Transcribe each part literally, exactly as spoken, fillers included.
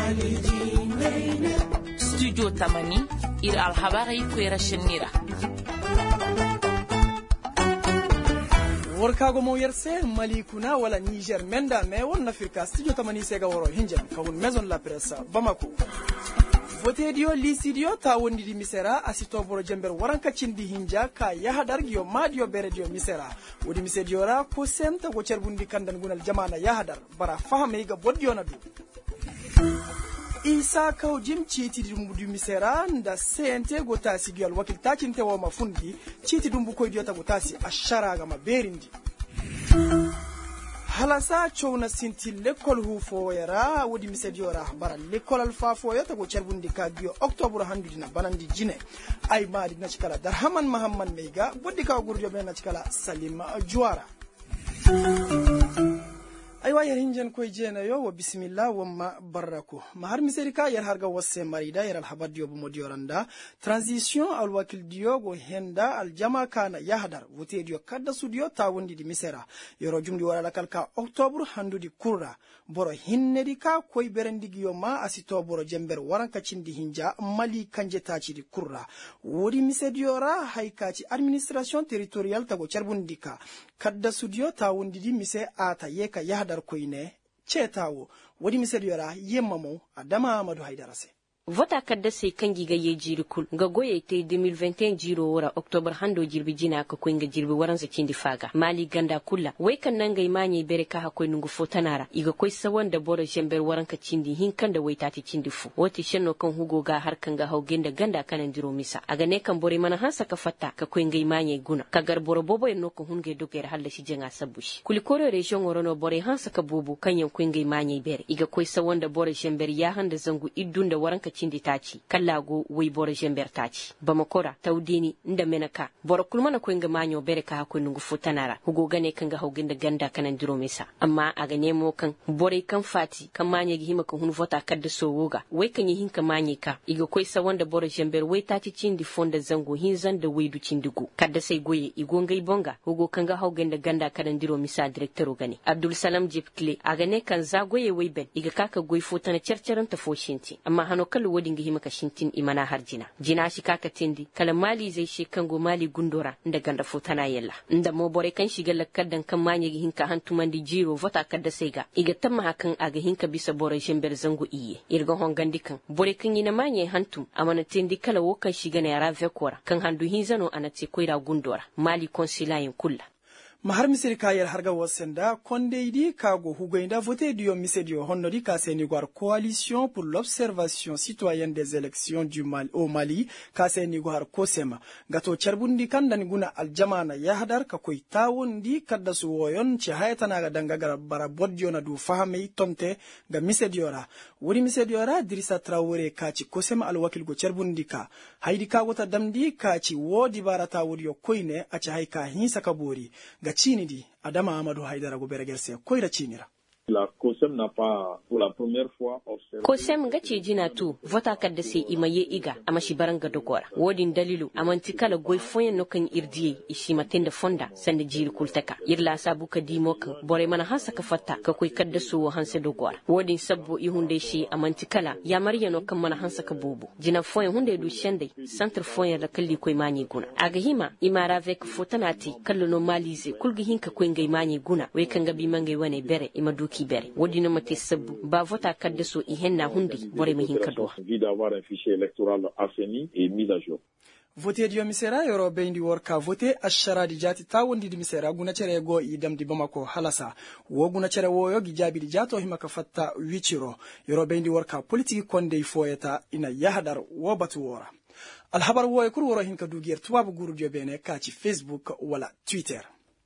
studio tamani ir alhabari kwera shinira warkago mo yerse malikuna wala Niger menda me wonna firka studio tamani sega woro hinjan kawun maison la presse Bamako vote dio lisidio ta wondi di misera asito boro jember waranka cindi hinja ka yahadar gyo madio beredio misera wodi misediora ko semta go cerbundi kandan gunal jamana yahadar bara fahame ga boddio na du isa kaw jim citi dum du misera nda sente go tasi gyal wakil takinte wo mafundi citi dum bu koy diota go tasi ashara ga maberindi halasa chowna sinti l'école hu foyera wodi misediora bara l'école alfa foyata go cerbundi ka bio octobre handudina banandi jine ay madi nachkala darhaman mahamman meiga boddi ka gurjo be nachkala salima juara aywa yar hinjan koy jena yo wa bismillah wa ma barako ma har miserika yar harga wasse marida yar al habadiyo bu modioranda transition al wakil diogo henda al jama kana yahdar wote dio kadda studio ta wondi di misera yoro jumdi wala kalka octobre handudi kurra boro hinnedi ka koy berendigi yo ma asito boro jember waranka cindi hinja mali kanje taci di kurra wodi misediora haykati administration territorial tago charbundika kadda studio ta wondi di mise ata yeka yahdar koyne cetawo wodi misediora yemmamo adama Amadou Haydarase vota kadda sai kangi ga ye jiri kul ga goye te deux mille vingt et un jiro wora october hando jirbi jina ka ko nga jirbi waran zakin di faga mali ganda kulla wai kan nan ga imanye bere ka ha ko nungu fotanara iga koi sawan da boro jember waran ka cindi hin kan da wai tati cindi fu woti shenno kan hugo ga har kan ga haugenda ganda kanan diro misa aga ne kan bore mana hansa ka fatta ka ko nga imanye guna ka gar boro bobo en no ko hunge doger halla shi jenga sabushi kuli kore region worono bore hansa ka bubu kan yan ko nga imanye bere iga koi sawan da boro jember ya handa zangu idun da waran ka cindi taci kallago wai boro jember taci bamakora taudini nda menaka boro kulmana ko nga manyo bere ka ko nungu futanara hugo gane kan ga hogin da ganda kanan diro misa amma aga nemo kan bore kan fati kan manye gi hima kan hun vota kadda so woga wai kan yi hin kan manye ka iga koi sa wanda boro jember wai taci cindi fonda zango hin zan da wai du cindigo kadda sai goye igo ngai bonga hugo kan ga hogin da ganda kanan diro misa director gane Abdul Salam Jipkle aga ne kan zagoye wai ben iga kaka goy futana cerceran ta foshinti amma hano kallu wodi ngi hima ka shintin imana harjina jina shi kaka tindi kala mali zai she kango mali gundora nda ganda futana yella nda mo bore kan shiga lakkadan kan manye gi hinka hantumandi jiro vota kadda sega iga tamma hakan aga hinka bisa bore jember zango iye irga hongandi kan bore kan yina manye hantum amana tindi kala wokan shiga na yara vekora kan handu hinzano anate koira gundora mali konsilayin kulla mahar misirika yar harga wasenda kondeidi kago hugoinda voté dio misedio honnori ka senigwar coalition pour l'observation citoyenne des élections du Mali au Mali ka senigwar kosema gato charbundi kandani guna aljamana yahdar ka koy tawondi kadda su woyon ci hayatana ga dangagara bara boddio na du fahame tonte ga misediora wori misediora Dirissa Traoré ka ci kosema alwakil go charbundi ka haydi ka wota damdi ka ci wodi barata wodi yo koyne a ci hayka hinsa kabori ga Chinidi Adama Amadou Haidara go beregerse koyra chinira La COSEM n'a pas, pour la première fois, observé. COSEM gace jina tu vota kadda sai imaye iga amashi baranga dogora wodin dalilu amanti kala goy foyen no kan irdiye ishi matenda fonda sanda jiri kultaka irla sabu ka dimo kan bore mana hasa ka fatta ka koy kadda su hanse dogora wodin sabbo i hunde shi amanti kala ya mariya no kan mana hansa ka bubu jina foyen hunde du shende centre foyen da kalli koy mani guna aga hima imara avec fotanati kallo no malize kulgi hinka koy ngai mani guna we kan gabi mangai wane bere imaduki bere wodi no mate sabu ba vota kadde so i henna hundi bore mi hinka do envie d'avoir un fichier électoral assaini et mis à jour. voté dio misera yoro bendi worka voté ashara di jati tawondi di misera guna cere go idam di Bamako halasa wo guna cere wo yo gijabi di jato himaka fatta wichiro yoro bendi worka politique konde foyeta ina yahdar wo batu wora alhabar wo e kur woro hinka dugir tubabu guru dio bene ka ci Facebook wala Twitter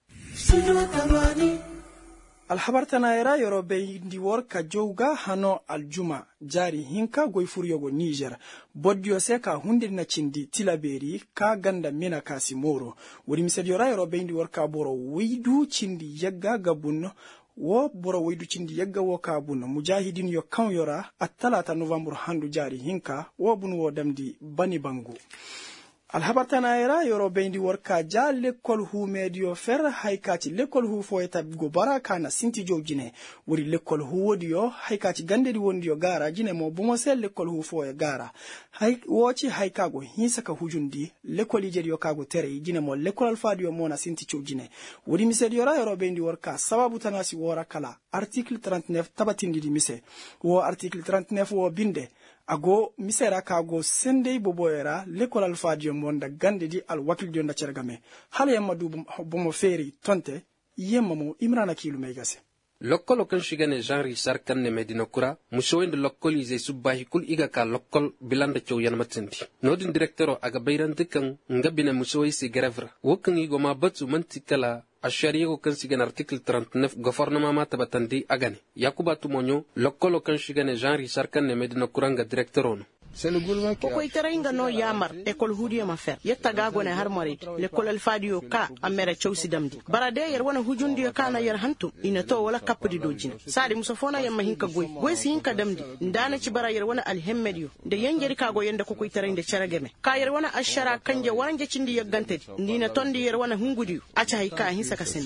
alhabar tanayera yoro bendi worka jowga hano aljuma jari hinka goy furyogo Niger boddio seka hundir na cindi tilaberi ka ganda mena kasi moro wori misediora yoro bendi worka boro widu cindi yagga gabun wo boro widu cindi yagga wo kabun mujahidin yo kan yora atalata november handu jari hinka wo bun wo damdi bani bangu alhabartana era yoro bendi worka ja l'école hu medio fer haykati l'école hu foyta go bara kana sinti jojine wuri l'école hu wodiyo haykati gandedi wondiyo gara jine mo bumo sel l'école hu foya gara hay woci haykago hinsaka hujundi l'école jediyo kago tere jine mo l'école alfadiyo mona sinti jojine wuri misediyo ra yoro bendi worka sababu tanasi wora kala article trente-neuf tabatindi di mise wo article trente-neuf wo binde ago misera kago sendei boboyera l'école alfadio monda gande di al wakil jonda cergame hal yamma du bomo feri tonte yemma mo imrana kilu megase lokkolo kan shigane Jean Richard kan ne Medina Kura musowende lokkoli ze subahi kul iga ka lokkol bilanda chow yan matenti nodin directoro aga bayrante kan ngabina musowi se grevra wokan igo ma batsu mantikala ashariyo kan sigan article trente-neuf gouvernement ma tabatandi agane yakuba tumonyo lokkolo kan shigane Jean Richard kan ne Medina Kura nga directoro no Koko itarenga no yamar ekol hudiya mafer yetta gago ne har mari l'école alfadio ka amere chowsi damdi barade yer wana hujundi ka na yer hantu ina to wala kapdi dojin sadi musafona yamma hinka goy goy si hinka damdi ndana ci bara yer wana alhemmedio de yengeri kago yenda koko itarende cerageme ka yer wana ashara kanje waranje cindi yaggante ndina tondi yer wana hungudi acha hayka hinsa kasen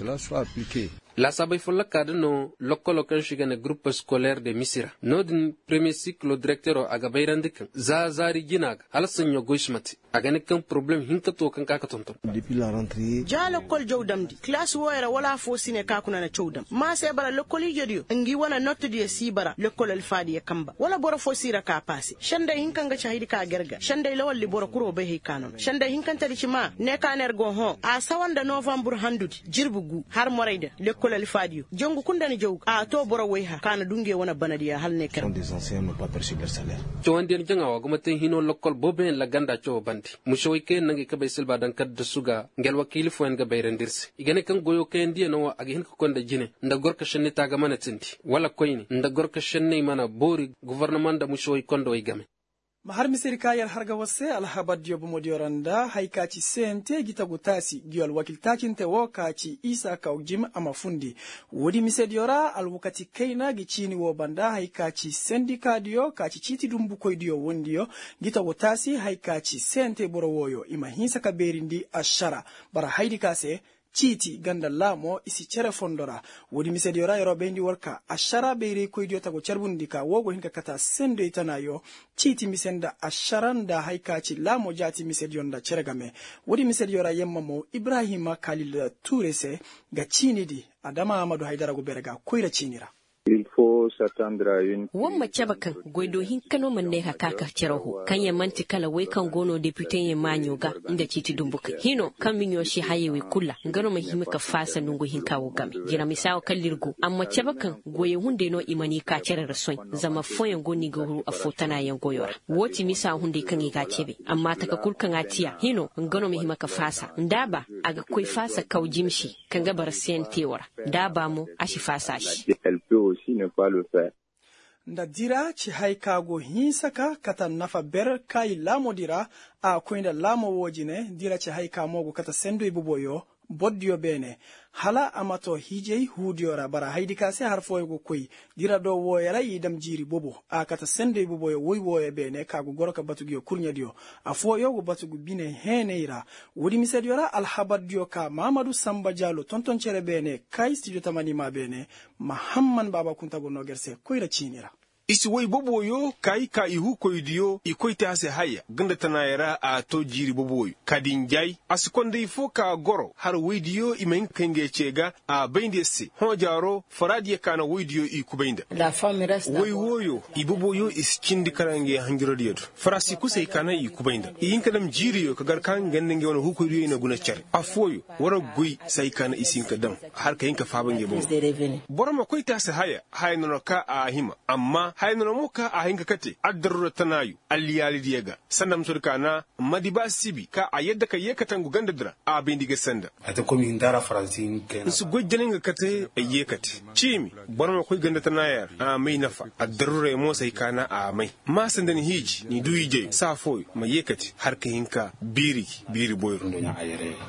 la sabay folla kadano lokkolo kan shigane groupe scolaire de Misira nodin premier cycle directeur aga bayrandik za zari ginaga alasanyo goishmati agane kan problem hinka to kan kaka tonton depuis la rentrée ja lokol jowdamdi classe woyra wala fo sine kakuna na chowdam ma se bara lokoli jodiyo ngi wana note di si bara lokol al fadi kamba wala bora fo sira ka pasi shanda hinka nga shahidi ka gerga shanda lawal li bora kuro be he kanon shanda hinka tari ci ma ne kaner go ho a sawanda novembre handudi jirbugu har morayda l'école alfadio jongu kundani jow a to boro wayha kana dunge wona banadiya hal ne ker des anciens n'ont pas perçu leur salaire to wandi janga wa gumate hino lokol bobe la ganda to bandi mushoy ke nangi ka bay silba dan kadda suga ngel wakili fo en ga bayrandirsi igane kan goyo ke ndiye no agi hin ko konda jine nda gorka shenni taga mana tinti wala koyni nda gorka shenni mana bori gouvernement da mushoy kondo way game mahar misiri kayar harga wasse alhabad yobu modioranda haikaci sente gita gutasi giol wakil tacinte wo kaci isa kaujim amafundi wodi misediora alwakati kaina gichini wo banda haikaci sendika dio kaci chiti dumbu koidio wondio gita gutasi haikaci sente borowoyo ima hinsa kaberindi ashara bara haidi kase chiti ganda lamo isi chere fondora wodi misediora yoro bendi worka ashara beire koidio tago charbundika wogo hinka kata sendo itanayo chiti misenda asharanda haikachi lamo jati misedionda cheregame wodi misediora yemmamo Ibrahima Khalil Tourese ga chinidi Adama Amadou Haidara go berega koira chinira il faut s'attendre à une wamma cabakan goido hinkano manne hakaka ceroho kanya manti kala wai kan gono deputy ye manyoga inda citi dumbuka hino kan minyo shi hayewe kula ngaro mahimika fasa nungu hinkawo game jira misawo kallirgo amma cabakan goye hunde no imani ka cerere soy zama foyen goni go afotana yan goyora woti misa hunde kan ga cebe amma taka kulkan atiya hino ngaro mahimika fasa ndaba aga koi fasa kaujimshi kan ga bar sentewara daba mu ashi fasa shi aussi ne pas le faire. Nda dira ci haikago hinsaka kata nafa ber kai lamo dira a koinda lamo wojine dira ci haika mogo kata sendo ibuboyo boddio bene hala amato hijei hudiora bara haidi kase har foygo koy dira do woyala yidam jiri bobo a kata sendo ibuboyo woy woye bene kago goroka batugio kurnyadiyo a foyo go batugu bine heneira wodi misediora alhabaddio ka Mamadou Samba Diallo tonton cere bene kai studio tamani ma bene Muhammad Baba Kuntago nogerse koyra chinira isi wai boboyo kai ka ihu koidiyo ikoita ase haya ganda tanayera a to jiri boboyo kadin jai asikonde ifo ka goro har widiyo imen kenge chega a bendese hojaro faradiye kana widiyo ikubainda la femme reste wai woyo iboboyo is chindi karange hangirodiyado farasi kusai kana ikubainda yin kadam jiriyo kagar kan gannenge wona hukoidiyo ina guna chare afoyo wara gui sai kana isin kadam har kayinka fabange bo boroma koita ase haya haya nonoka a hima amma hayno muka a hinga kate addarura tanayu alliyali diega sandam surkana madiba sibi ka a yadda ka yekatan guganda dira a bindiga sanda ata komi ndara faransin kenan su gojjanin kate yekate chimi borma koy ganda tanayar a mai nafa addarura mo sai kana a mai ma sandan hiji ni duije safo ma yekate har ka hinka biri biri boyro nya ayere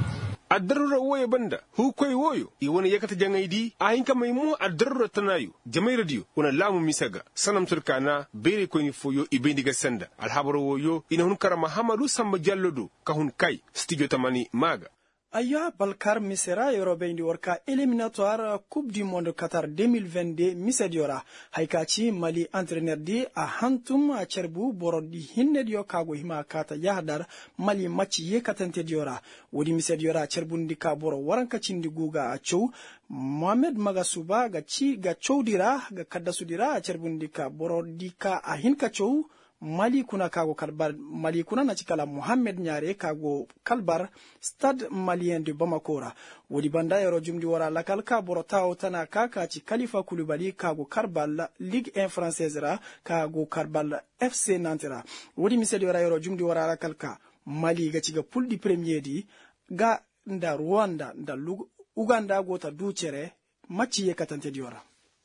addarura woyo banda hu koy woyo i wona yakata jangaydi ayin kamay mo addarura tanayo jamay radio wona lamu misaga sanam turkana bere ko ni foyo ibendiga sanda alhabaro woyo ina hun kara mahamadu samba jallodo ka hun kay studio tamani maga aya balkar misera Europe ndi warka éliminatoire coupe du monde Qatar deux mille vingt-deux misediora haikachi Mali entraîneur di a hantum a cerbu borodi hinne dio kago hima kata yahdar Mali match ye katante diora wodi misediora cerbundi ka boro waranka cindi guga a chow Mohamed Magasuba ga ci ga chowdira ga kaddasudira a cerbundi ka borodi ka a hinka chow Mali kuna kago kalbar Mali kuna na cikala Mohamed Nyare kago kalbar Stade Malien de Bamakora wodi banda yoro jumdi wara lakal ka borotao tana kaka ci Khalifa Koulibaly kago karbal Ligue un française ra kago karbal F C Nantes ra wodi misedi wara yoro jumdi wara lakal ka Mali ga ciga poule di premier di ga nda Rwanda nda Uganda gota ducere match ye katante diora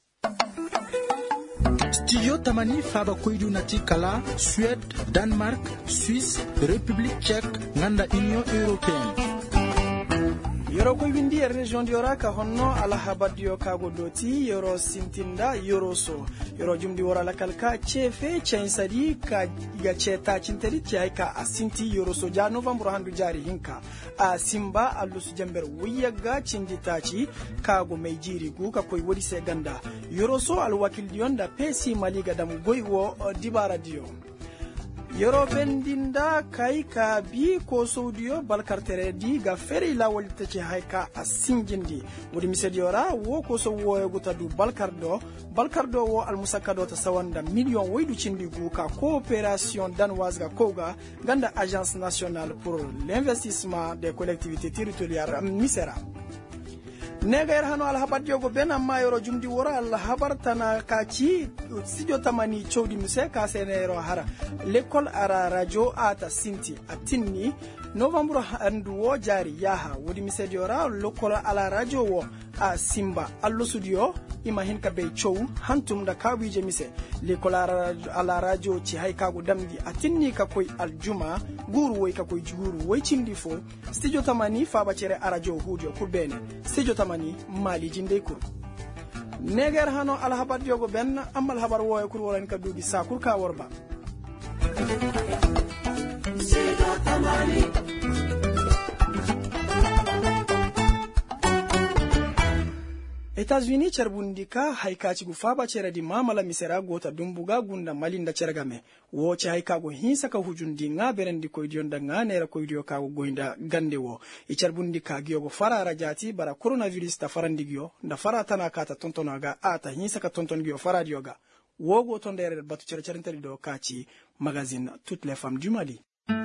Studio Tamani Faba Koidu Nati Kala, Suède, Danemark, Suisse, République tchèque, Nganda Union Européenne. Yoro ko windi e région diora ka honno ala habadio kago doti yoro sintinda yoro so yoro jumdi wora la kalka chefe chensadi ka ga cheta chinteri tiay ka asinti yoro so ja novembre handu jari hinka a simba allusu jamber wiyaga cinditaci kago mai jiri gu ka koy wodi se ganda yoro so al wakil dionda pesi maliga dam goywo dibara dio Yoro bendinda kai ka bi ko saudiyo balkartere di ga feri lawol tace haika a sinjindi wodi misediora wo ko so wo gutadu balkardo balkardo wo al musakado ta sawanda million waydu cindi gu ka coopération danoise ga koga ganda agence nationale pour l'investissement des collectivités territoriales misera Neger hano al habar jogo bena mayoro jumdi wora al habar tana kaci studio tamani chowdi mise ka senero hara l'école ara radio ata sinti atinni novembre andu wo jari yaha wodi mise diora l'école ala radio wo a simba allo studio ima hin ka be chow hantum da kawije mise l'école ala radio ci hay kago damdi atinni ka koy aljuma guru woy ka koy juguru woy cindi fo studio tamani faba cere radio hudio kur bene studio tamani mali jinde kur neger hano al habar jogo ben amal habar woy kur wolen ka dugi sakur ka worba studio tamani Etats-Unis charbundika haikachi gufaba cheradi mamala misera gota dumbuga gunda malinda chergame woche haikago hinsa ka hujundi nga berendi koydionda nga nera koydio kago goinda gande wo e charbundika gyogo farara jati bara coronavirus ta farandigyo nda farata na kata tontonaga ata hinsa ka tontongyo faradioga wogo tondere batu chercherintari do kachi magazine Toutes les femmes du Mali.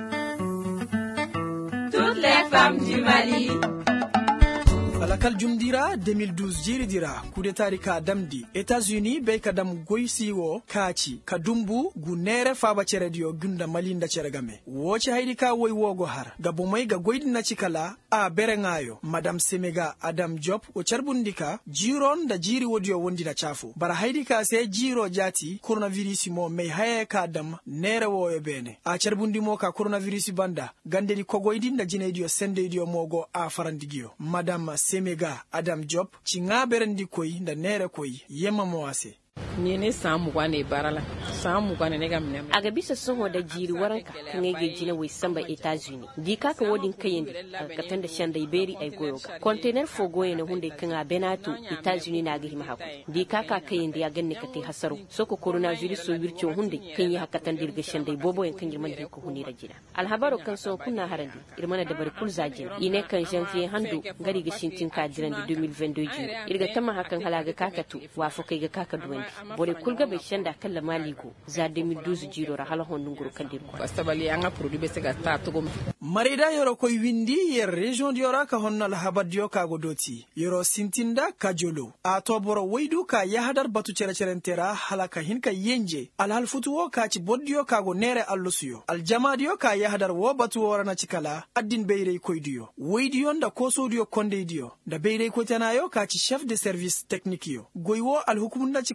Toutes les femmes du Mali. Alakal jumdira deux mille douze jiri dira kude tarika damdi États-Unis be kadam goysiwo kaci kadumbu gunere faba ceredio gunda malinda ceregame woce haydi ka woy wogo har gabo may ga goydina cikala a berengayo madame Semega Adam Job o cerbundika jiron da jiri wodio wondina chafu bara haydi ka se jiro jati coronavirus mo may haye ka dam nere wo e bene a cerbundi mo ka coronavirus banda gandedi ko goydinda jinedio sendedio mogo a farandigio madame Semega Adam Job ci nga berendi koy nda nere koy yema mo wase ni ne samu gwane barala samu gwane ne gamne aga bisa son da jiri waranka kan yake jina wai samba États-Unis di ka ka wodin kayende ka tanda shanda iberi ay goyoga container fo goye ne hunde kan a benato États-Unis na ga hima hako di ka ka kayende ya ganne ka te hasaru soko coronavirus so wircho hunde kan yi haka tandir ga shanda bobo en kan girman ko hunira jina alhabaro kan so kunna harandi irmana da bari kul zajin ine kan janvier handu gari ga shintin ka jiran deux mille vingt-deux jiri irga tama hakan halaga kakatu wa fo kai ga kakadu wani bore kulga be shanda kala maligo za deux mille douze jiro ra hala hon nguru kandir ko astabali anga produit be sega ta to gom marida yoro koy windi yer region diora ka honnal habadio ka godoti yoro sintinda kajolo a to boro waydu ka yahadar batu cere cerentera halaka hinka yenje al hal futuwo ka ci boddio ka go nere allusuyo al jamadio ka yahadar wo batu worana cikala addin beyre koydiyo waydiyo nda ko sodio kondeydiyo da beyre ko tanayo ka ci chef de service technique yo goywo al hukumunda cikala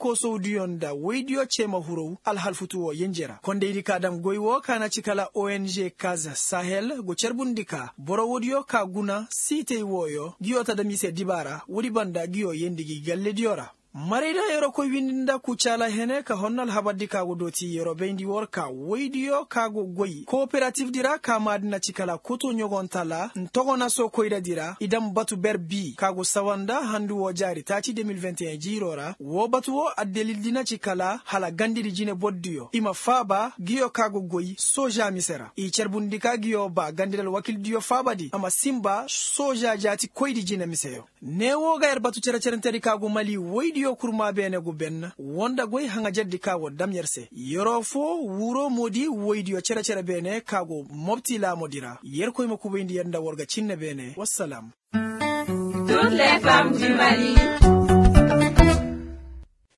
ko saudiyon da waidiyo chema huro alhalfutuwo yenjera konde idi kadam goywo kana cikala O N G Kaza Sahel go cerbundika boro wodiyo ka guna site woyo giyo tadamise dibara wodi banda giyo yendigi galle diora marida yero ko winda kucala hene ka honnal habaddi kago doti yero bendi worka waidiyo kago goyi cooperative dira ka madina cikala kuto nyogontala ntogona so koida dira idam batu berbi kago sawanda handu wo jari tachi deux mille vingt et un jirora wo batu wo adelil dina cikala hala gandiri jine boddiyo ima faba giyo kago goyi soja misera i cerbundika giyo ba gandiral wakil diyo faba di ama simba soja jati koidi jine miseyo newo ga yer batu cere cere teri kago mali waidiyo kurma bene gu ben wonda goy hanga jaddi kago damyerse yoro fo wuro modi woydiyo cere cere bene kago mobti la modira yer koy makubindi yanda worga cinne bene wassalam. Toutes les femmes du Mali